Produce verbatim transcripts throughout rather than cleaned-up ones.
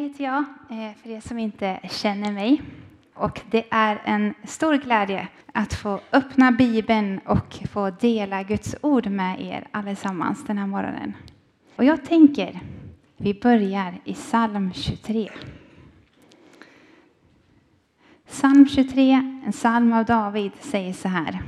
heter jag, för er som inte känner mig. Och det är en stor glädje att få öppna Bibeln och få dela Guds ord med er allesammans den här morgonen. Och jag tänker, vi börjar i psalm tjugotre. Psalm tjugotre, en psalm av David, säger så här.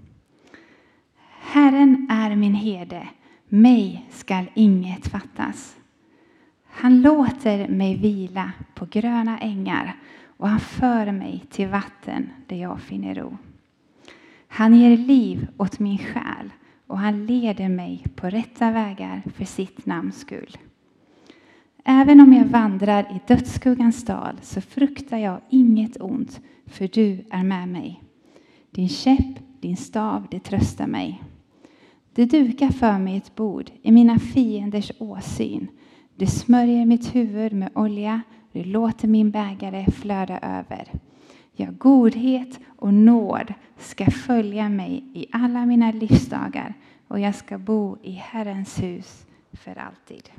Herren är min herde, mig skall inget fattas. Han låter mig vila på gröna ängar och han för mig till vatten där jag finner ro. Han ger liv åt min själ och han leder mig på rätta vägar för sitt namns skull. Även om jag vandrar i dödsskuggans dal så fruktar jag inget ont, för du är med mig. Din käpp, din stav, det tröstar mig. Du dukar för mig ett bord i mina fienders åsyn. Du smörjer mitt huvud med olja, du låter min bägare flöda över. Ja, godhet och nåd ska följa mig i alla mina livsdagar och jag ska bo i Herrens hus för alltid.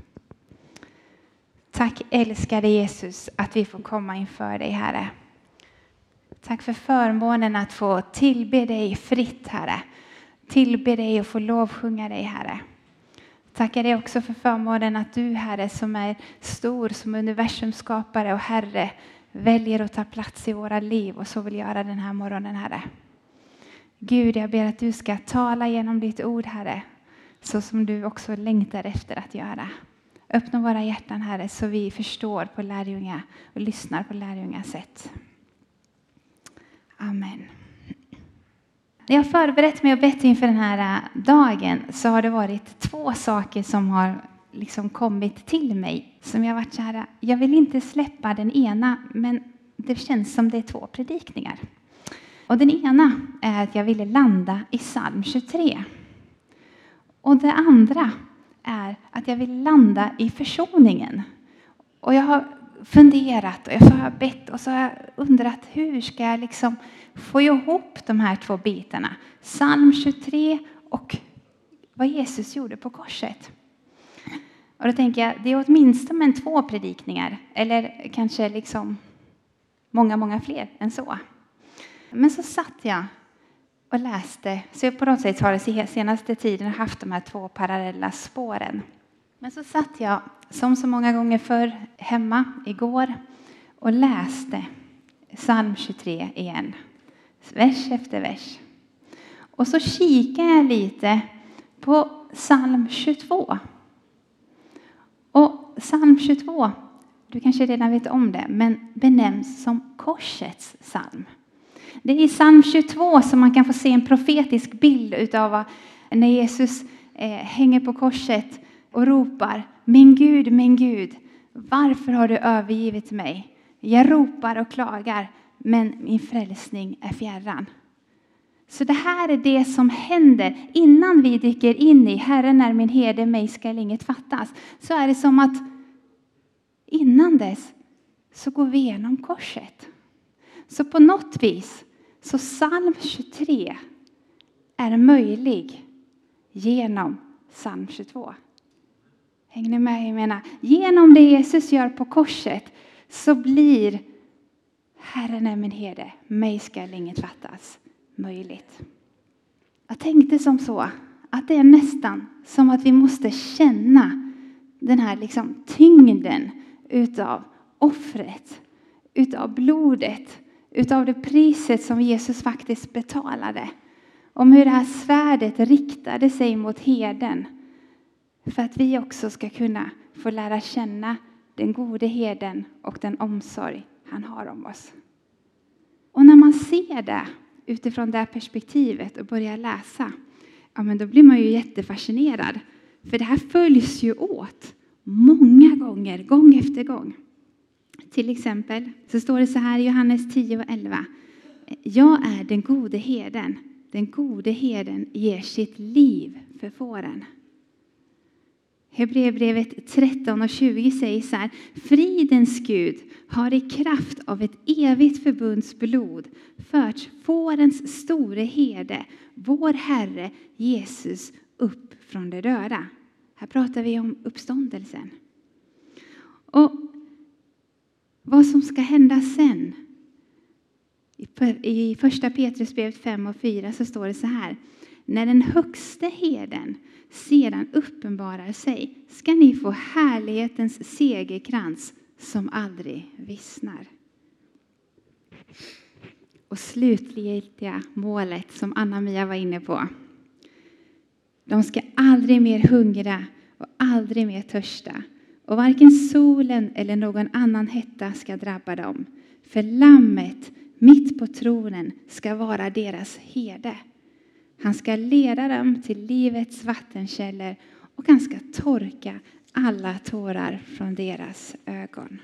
Tack älskade Jesus att vi får komma inför dig, Herre. Tack för förmånen att få tillbe dig fritt, Herre. Tillbe dig och få lovsjunga dig, Herre. Tackar dig också för förmånen att du, Herre, som är stor som universums skapare och Herre, väljer att ta plats i våra liv och så vill göra den här morgonen, Herre. Gud, jag ber att du ska tala genom ditt ord, Herre, så som du också längtar efter att göra. Öppna våra hjärtan, Herre, så vi förstår på lärjunga och lyssnar på lärjunga sätt. Amen. När jag har förberett mig och bett inför den här dagen så har det varit två saker som har liksom kommit till mig. Som jag har varit så här, jag vill inte släppa den ena, men det känns som det är två predikningar. Och den ena är att jag ville landa i psalm tjugotre. Och det andra är att jag vill landa i försoningen. Och jag har funderat och jag har bett och så har jag undrat hur ska jag liksom få ihop de här två bitarna. Psalm tjugotre och vad Jesus gjorde på korset. Och då tänker jag, det är åtminstone två predikningar. Eller kanske liksom många, många fler än så. Men så satt jag och läste. Så jag på något sätt har det senaste tiden haft de här två parallella spåren. Men så satt jag som så många gånger förr hemma igår och läste psalm tjugotre igen. Vers efter vers. Och så kikar jag lite på psalm tjugotvå. Och psalm tjugotvå, du kanske redan vet om det, men benämns som korsets psalm. Det är i psalm tjugotvå som man kan få se en profetisk bild utav när Jesus eh, hänger på korset och ropar: min Gud, min Gud, varför har du övergivit mig? Jag ropar och klagar, men min frälsning är fjärran. Så det här är det som händer innan vi dyker in i Herren är min herde, mig skall inget fattas. Så är det som att innan dess så går vi igenom korset. Så på något vis så psalm tjugotre är möjlig genom psalm tjugotvå. Hänger ni med? Jag menar, genom det Jesus gör på korset så blir Herren är min herde, mig skall inget fattas möjligt. Jag tänkte som så att det är nästan som att vi måste känna den här liksom tyngden utav offret, utav blodet, utav det priset som Jesus faktiskt betalade. Om hur det här svärdet riktade sig mot herden. För att vi också ska kunna få lära känna den gode herden och den omsorg han har om oss. Och när man ser det utifrån det här perspektivet och börjar läsa, ja, men då blir man ju jättefascinerad. För det här följs ju åt många gånger, gång efter gång. Till exempel så står det så här i Johannes tio och elva. Jag är den gode herden. Den gode herden ger sitt liv för fåren. Hebreerbrevet tretton och tjugo säger så här: fridens Gud har i kraft av ett evigt förbunds blod fört fårens store herde, vår Herre Jesus, upp från det döda. Här pratar vi om uppståndelsen. Och vad som ska hända sen. I första Petrusbrevet fem och fyra så står det så här. När den högste herden sedan uppenbarar sig ska ni få härlighetens segerkrans som aldrig vissnar. Och slutliga målet som Anna-Mia var inne på. De ska aldrig mer hungra och aldrig mer törsta. Och varken solen eller någon annan hetta ska drabba dem. För lammet mitt på tronen ska vara deras herde. Han ska leda dem till livets vattenkällor och han ska torka alla tårar från deras ögon.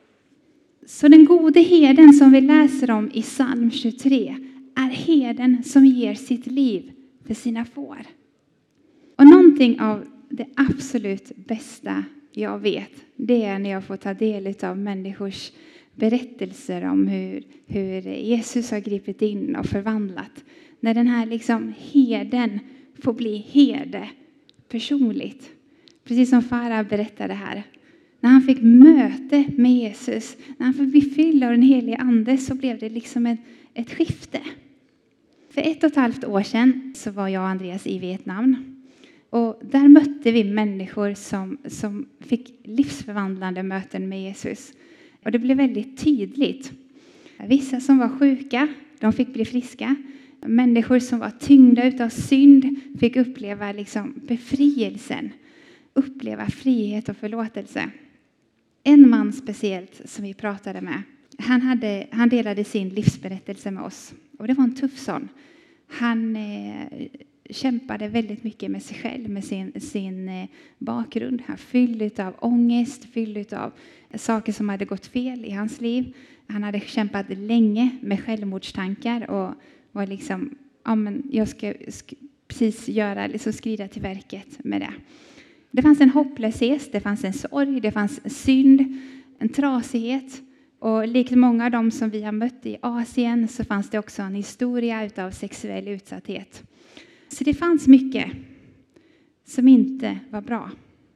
Så den gode herden som vi läser om i psalm tjugotre är herden som ger sitt liv för sina får. Och någonting av det absolut bästa jag vet, det är när jag får ta del av människors berättelser om hur, hur Jesus har gripit in och förvandlat. När den här liksom herden får bli herde personligt. Precis som Farah berättade här. När han fick möte med Jesus, när han fick bli fylld av den helige ande, så blev det liksom ett, ett skifte. För ett och ett halvt år sedan så var jag och Andreas i Vietnam. Och där mötte vi människor som, som fick livsförvandlande möten med Jesus. Och det blev väldigt tydligt. Vissa som var sjuka, de fick bli friska. Människor som var tyngda utav synd fick uppleva liksom befrielsen. Uppleva frihet och förlåtelse. En man speciellt som vi pratade med. Han, hade, han delade sin livsberättelse med oss. Och det var en tuff sån. Han eh, kämpade väldigt mycket med sig själv. Med sin, sin eh, bakgrund. Han fylld av ångest. Fylld av saker som hade gått fel i hans liv. Han hade kämpat länge med självmordstankar. Och var liksom, ja men jag ska sk- precis göra, liksom skrida till verket med det. Det fanns en hopplöshet, det fanns en sorg, det fanns synd, en trasighet. Och likt många av dem som vi har mött i Asien så fanns det också en historia utav sexuell utsatthet. Så det fanns mycket som inte var bra.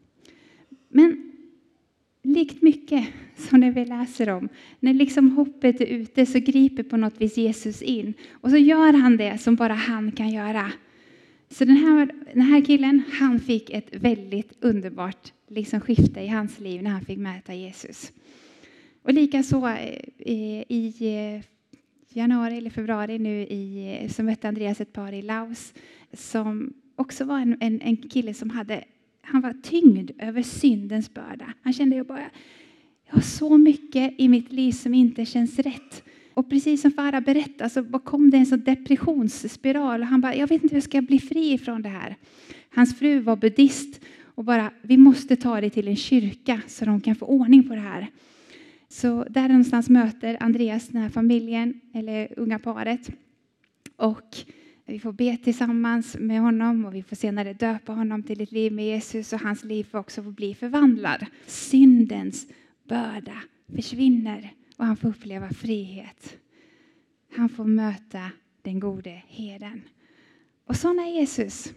Men likt mycket som det vi läser om, när liksom hoppet är ute så griper på något vis Jesus in. Och så gör han det som bara han kan göra. Så den här, den här killen, han fick ett väldigt underbart liksom skifte i hans liv när han fick möta Jesus. Och likaså i, i januari eller februari nu i, så mötte Andreas ett par i Laos som också var en, en, en kille som hade, han var tyngd över syndens börda. Han kände ju bara, jag har så mycket i mitt liv som inte känns rätt. Och precis som Farah berättade så kom det en sån depressionsspiral. Och han bara, jag vet inte hur jag ska bli fri från det här. Hans fru var buddhist och bara, vi måste ta det till en kyrka så de kan få ordning på det här. Så där någonstans möter Andreas den här familjen, eller unga paret. Och vi får be tillsammans med honom och vi får senare döpa honom till ett liv med Jesus. Och hans liv får också få bli förvandlad. Syndens börda försvinner. Och han får uppleva frihet. Han får möta den gode herden. Och sån är Jesus.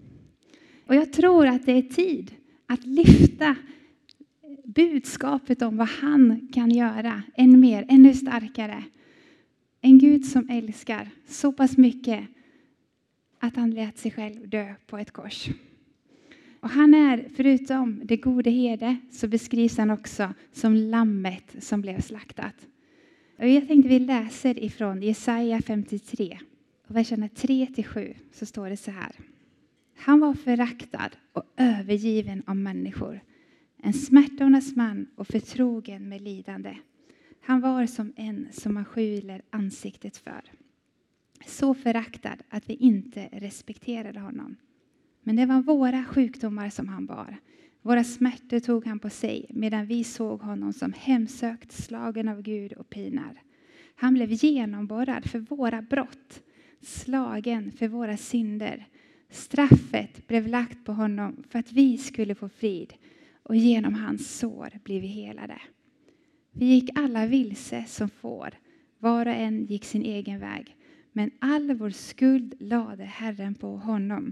Och jag tror att det är tid att lyfta budskapet om vad han kan göra. Än mer, ännu starkare. En Gud som älskar så pass mycket att han lät sig själv dö på ett kors. Och han är, förutom det gode herde, så beskrivs han också som lammet som blev slaktat. Och jag tänkte vi läser ifrån Jesaja femtiotre, verserna tre till sju, så står det så här. Han var föraktad och övergiven av människor. En smärtornas man och förtrogen med lidande. Han var som en som man skyler ansiktet för. Så föraktad att vi inte respekterade honom. Men det var våra sjukdomar som han bar. Våra smärtor tog han på sig medan vi såg honom som hemsökt, slagen av Gud och pinar. Han blev genomborrad för våra brott, slagen för våra synder. Straffet blev lagt på honom för att vi skulle få frid och genom hans sår blev vi helade. Vi gick alla vilse som får, var och en gick sin egen väg. Men all vår skuld lade Herren på honom.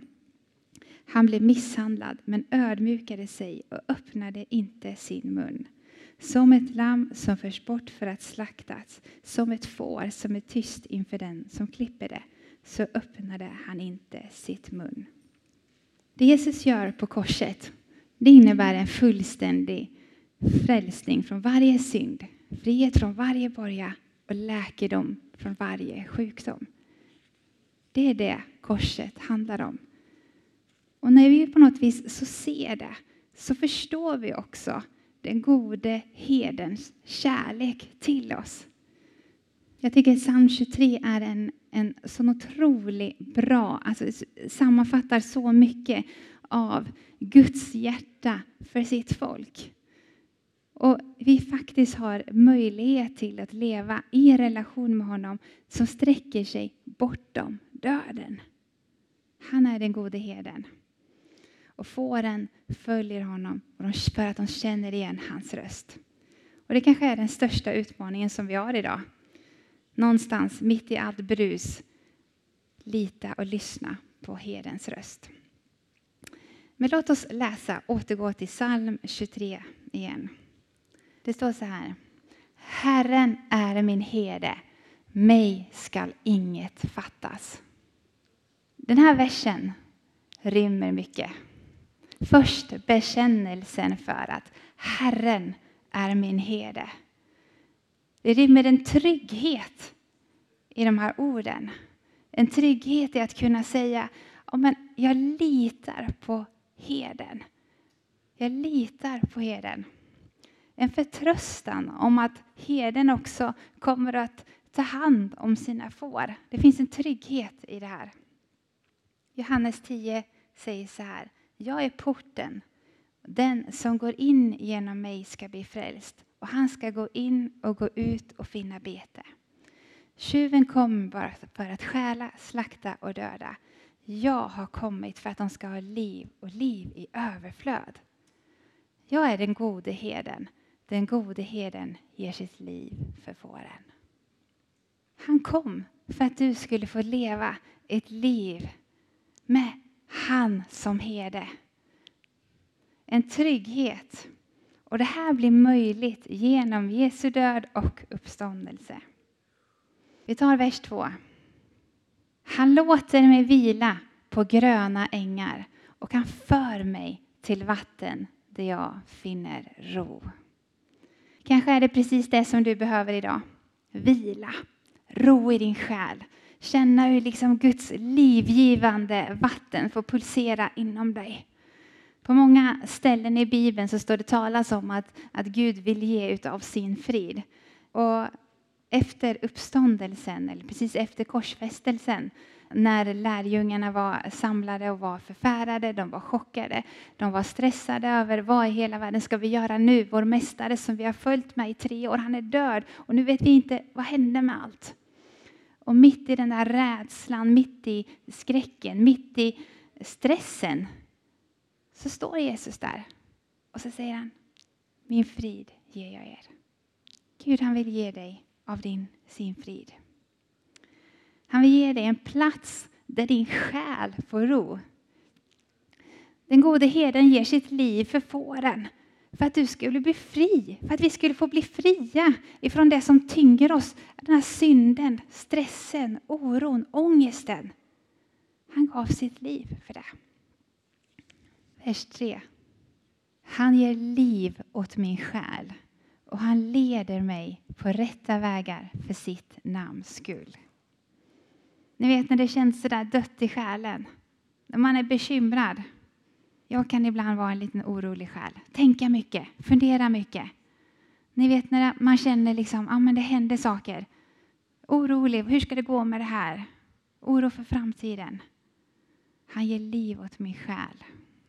Han blev misshandlad men ödmjukade sig och öppnade inte sin mun. Som ett lamm som förs bort för att slaktas, som ett får som är tyst inför den som klipper det, så öppnade han inte sitt mun. Det Jesus gör på korset, det innebär en fullständig frälsning från varje synd, frihet från varje borga och läkedom från varje sjukdom. Det är det korset handlar om. Och när vi på något vis så ser det, så förstår vi också den gode herdens kärlek till oss. Jag tycker att psalm tjugotre är en, en sån otroligt bra, alltså sammanfattar så mycket av Guds hjärta för sitt folk. Och vi faktiskt har möjlighet till att leva i relation med honom som sträcker sig bortom döden. Han är den gode herden. Och fåren följer honom för att de känner igen hans röst. Och det kanske är den största utmaningen som vi har idag. Någonstans mitt i allt brus, lita och lyssna på herdens röst. Men låt oss läsa, återgå till psalm tjugotre igen. Det står så här. Herren är min herde, mig skall inget fattas. Den här versen rymmer mycket. Först bekännelsen för att Herren är min herde. Det rymmer en trygghet i de här orden. En trygghet i att kunna säga, ja, men jag litar på herden. Jag litar på herden. En förtröstan om att herden också kommer att ta hand om sina får. Det finns en trygghet i det här. Johannes tio säger så här. Jag är porten. Den som går in genom mig ska bli frälst. Och han ska gå in och gå ut och finna bete. Tjuven kommer bara för att stjäla, slakta och döda. Jag har kommit för att de ska ha liv och liv i överflöd. Jag är den gode herden. Den gode herden ger sitt liv för fåren. Han kom för att du skulle få leva ett liv med han som herde. En trygghet. Och det här blir möjligt genom Jesu död och uppståndelse. Vi tar vers två. Han låter mig vila på gröna ängar och han för mig till vatten där jag finner ro. Kanske är det precis det som du behöver idag. Vila, ro i din själ. Känna hur liksom Guds livgivande vatten får pulsera inom dig. På många ställen i Bibeln så står det talas om att, att Gud vill ge utav sin frid. Och efter uppståndelsen, eller precis efter korsfästelsen, när lärjungarna var samlade och var förfärade, de var chockade, de var stressade över vad i hela världen ska vi göra nu? Vår mästare som vi har följt med i tre år, han är död och nu vet vi inte vad hände med allt. Och mitt i den där rädslan, mitt i skräcken, mitt i stressen, så står Jesus där och så säger han, min frid ger jag er. Gud, han vill ge dig av din, sin frid. Han vill ge dig en plats där din själ får ro. Den gode herden ger sitt liv för fåren. För att du skulle bli fri. För att vi skulle få bli fria ifrån det som tynger oss. Den här synden, stressen, oron, ångesten. Han gav sitt liv för det. Vers tre. Han ger liv åt min själ. Och han leder mig på rätta vägar för sitt namns skull. Ni vet när det känns så där dött i själen. När man är bekymrad. Jag kan ibland vara en liten orolig själ. Tänka mycket, fundera mycket. Ni vet när man känner liksom, ja men det händer saker. Orolig, hur ska det gå med det här? Oro för framtiden. Han ger liv åt min själ.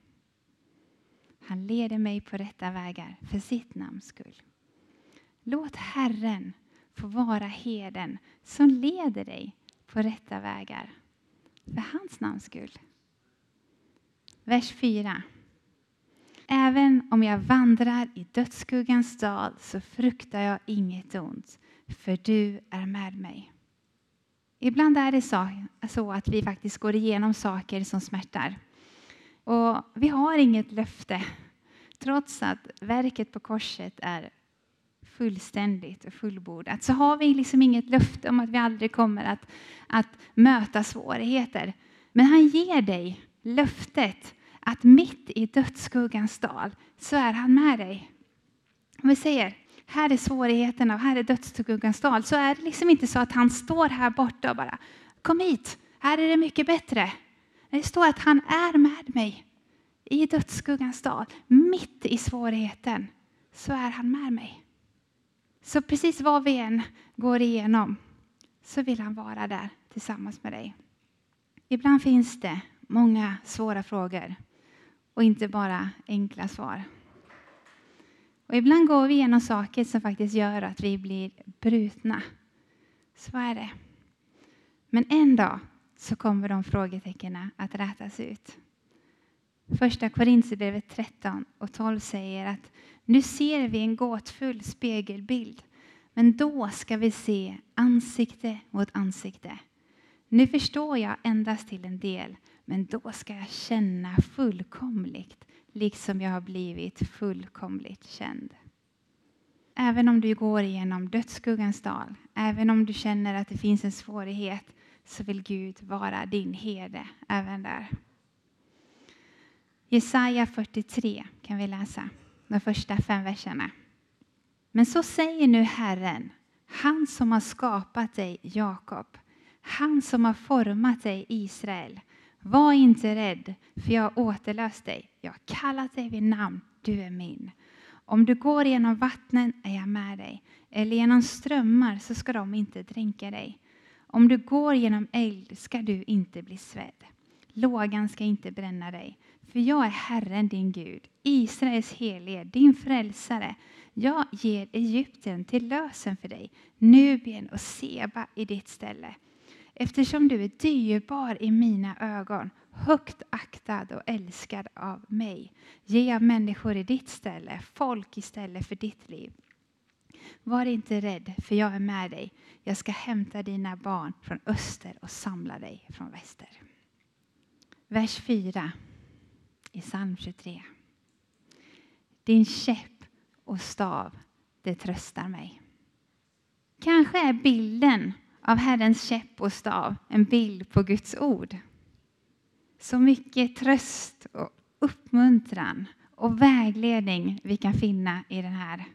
Han leder mig på rätta vägar för sitt namns skull. Låt Herren få vara herden som leder dig på rätta vägar för hans namns skull. Vers fyra. Även om jag vandrar i dödsskuggans dal så fruktar jag inget ont, för du är med mig. Ibland är det så, så att vi faktiskt går igenom saker som smärtar. Och vi har inget löfte, trots att verket på korset är fullständigt och fullbordat. Så har vi liksom inget löfte om att vi aldrig kommer att, att möta svårigheter. Men han ger dig löftet att mitt i dödsskuggans dal så är han med dig. Om vi säger, här är svårigheterna och här är dödsskuggans dal, så är det liksom inte så att han står här borta och bara, kom hit, här är det mycket bättre. Det står att han är med mig i dödsskuggans dal, mitt i svårigheten, så är han med mig. Så precis vad vi än går igenom så vill han vara där tillsammans med dig. Ibland finns det många svåra frågor och inte bara enkla svar. Och ibland går vi igenom saker som faktiskt gör att vi blir brutna. Så är det. Men en dag så kommer de frågetecknen att rätas ut. Första Korinthierbrevet tretton och tolv säger att nu ser vi en gåtfull spegelbild, men då ska vi se ansikte mot ansikte. Nu förstår jag endast till en del, men då ska jag känna fullkomligt, liksom jag har blivit fullkomligt känd. Även om du går igenom dödsskuggans dal, även om du känner att det finns en svårighet, så vill Gud vara din herde även där. Jesaja fyrtiotre kan vi läsa, de första fem verserna. Men så säger nu Herren, han som har skapat dig, Jakob, han som har format dig, Israel. Var inte rädd, för jag har återlöst dig. Jag har kallat dig vid namn, du är min. Om du går genom vattnen är jag med dig, eller genom strömmar så ska de inte dränka dig. Om du går genom eld ska du inte bli svedd. Lågan ska inte bränna dig. För jag är Herren din Gud, Israels helige, din frälsare. Jag ger Egypten till lösen för dig, Nubien och Seba i ditt ställe. Eftersom du är dyrbar i mina ögon, högt aktad och älskad av mig, ger jag människor i ditt ställe, folk istället för ditt liv. Var inte rädd, för jag är med dig. Jag ska hämta dina barn från öster och samla dig från väster. Vers fyra i psalm tjugotre. Din käpp och stav, det tröstar mig. Kanske är bilden av Herrens käpp och stav en bild på Guds ord. Så mycket tröst och uppmuntran och vägledning vi kan finna i den här.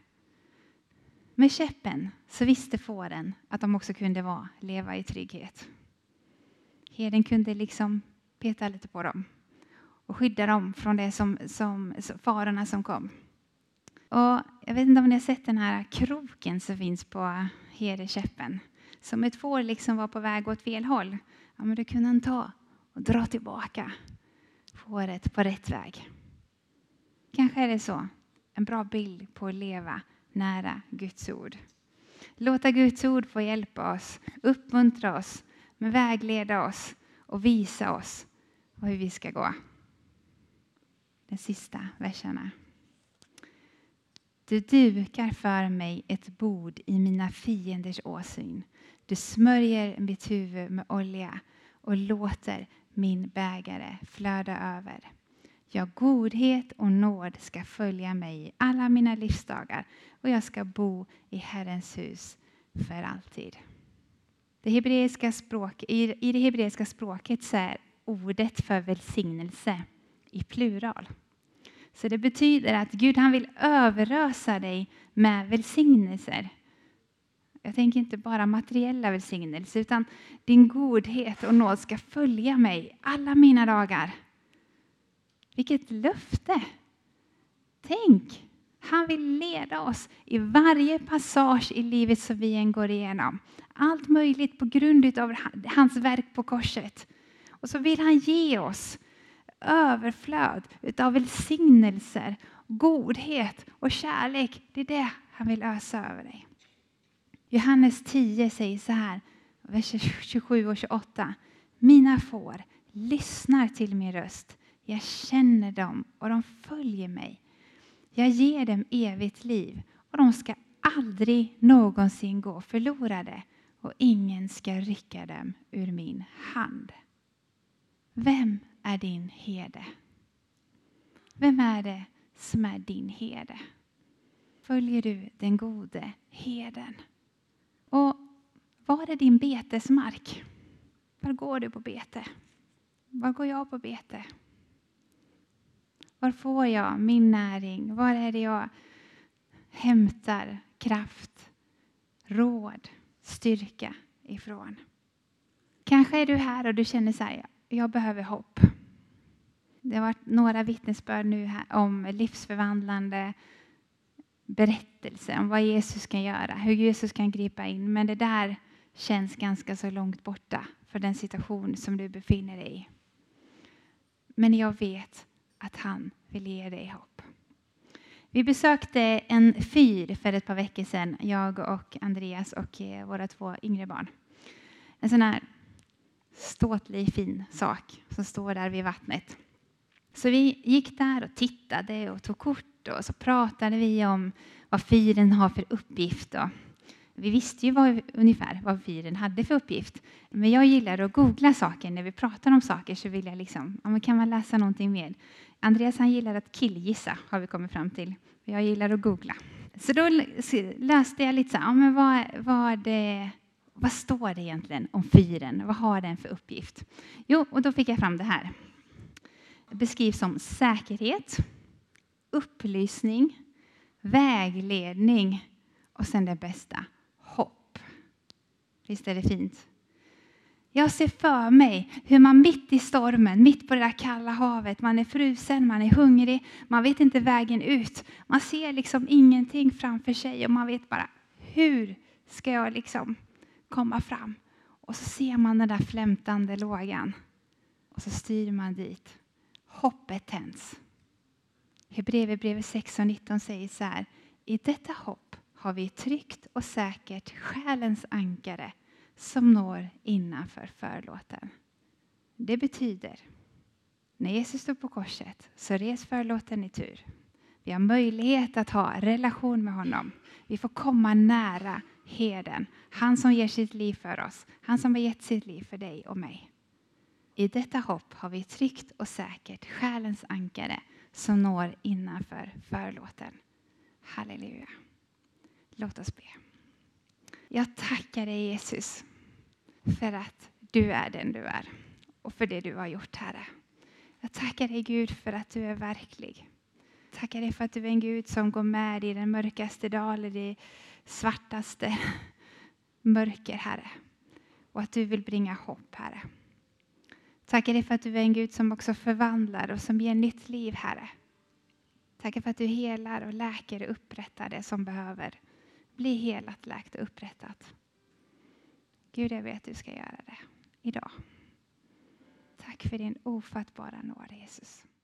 Med käppen så visste fåren att de också kunde vara, leva i trygghet. Herden kunde liksom peta lite på dem och skydda dem från det som, som, farorna som kom. Och jag vet inte om ni har sett den här kroken som finns på herdekäppen. Som ett får liksom var på väg åt fel håll. Ja, men då kunde han ta och dra tillbaka fåret på rätt väg. Kanske är det så. En bra bild på att leva nära Guds ord. Låta Guds ord få hjälpa oss, uppmuntra oss, men vägleda oss och visa oss hur vi ska gå. Den sista verserna. Du dukar för mig ett bord i mina fienders åsyn. Du smörjer mitt huvud med olja och låter min bägare flöda över. Ja, godhet och nåd ska följa mig i alla mina livsdagar och jag ska bo i Herrens hus för alltid. Det hebreiska språk, i, I det hebreiska språket så är ordet för välsignelse i plural. Så det betyder att Gud han vill överösa dig med välsignelser. Jag tänker inte bara materiella välsignelser utan din godhet och nåd ska följa mig alla mina dagar. Vilket löfte! Tänk, han vill leda oss i varje passage i livet som vi än går igenom. Allt möjligt på grund av hans verk på korset. Och så vill han ge oss överflöd utav välsignelser, godhet och kärlek. Det är det han vill ösa över dig. Johannes tio säger så här, vers tjugosju och tjugoåtta. Mina får lyssnar till min röst. Jag känner dem och de följer mig. Jag ger dem evigt liv och de ska aldrig någonsin gå förlorade och ingen ska rycka dem ur min hand. Vem är din herde? Vem är det som är din herde? följer du den gode herden. Och var är din betesmark? Var går du på bete? Var går jag på bete? Var får jag min näring? Var är det jag hämtar kraft, råd, styrka ifrån? Kanske är du här och du känner så här, jag behöver hopp. Det har varit några vittnesbörd nu här om livsförvandlande berättelser om vad Jesus kan göra, hur Jesus kan gripa in. Men det där känns ganska så långt borta för den situation som du befinner dig i. Men jag vet att han vill ge dig hopp. Vi besökte en fyr för ett par veckor sedan, jag och Andreas och våra två yngre barn. En sån här ståtlig fin sak som står där vid vattnet. Så vi gick där och tittade och tog kort och så pratade vi om vad fyren har för uppgift. Och vi visste ju vad, ungefär vad fyren hade för uppgift. Men jag gillar att googla saker. När vi pratar om saker så vill jag liksom, ja, men kan man läsa någonting mer? Andreas han gillar att killgissa, har vi kommit fram till. Jag gillar att googla. Så då läste jag lite så här, ja, men vad, vad, det, vad står det egentligen om fyren? Vad har den för uppgift? Jo, och då fick jag fram det här. Det beskrivs som säkerhet, upplysning, vägledning och sen det bästa, hopp. Visst är det fint? Jag ser för mig hur man mitt i stormen, mitt på det där kalla havet, man är frusen, man är hungrig, man vet inte vägen ut. Man ser liksom ingenting framför sig och man vet bara, hur ska jag liksom komma fram? Och så ser man den där flämtande lågan och så styr man dit. Hoppet tänds. Hebreerbrevet sex och nitton säger så här. I detta hopp har vi tryggt och säkert själens ankare som når innanför förlåten. Det betyder, när Jesus stod på korset så res förlåten i tur. Vi har möjlighet att ha relation med honom. Vi får komma nära herden. Han som ger sitt liv för oss. Han som har gett sitt liv för dig och mig. I detta hopp har vi tryggt och säkert själens ankare som når innanför förlåten. Halleluja. Låt oss be. Jag tackar dig Jesus för att du är den du är och för det du har gjort, Herre. Jag tackar dig Gud för att du är verklig. Tackar dig för att du är en Gud som går med i den mörkaste dalen, i svartaste mörker, Herre. Och att du vill bringa hopp, Herre. Tackar dig för att du är en Gud som också förvandlar och som ger nytt liv, Herre. Tackar för att du helar och läker och upprättar det som behöver bli helat, läkt och upprättat. Gud, jag vet att du ska göra det idag. Tack för din ofattbara nåd, Jesus.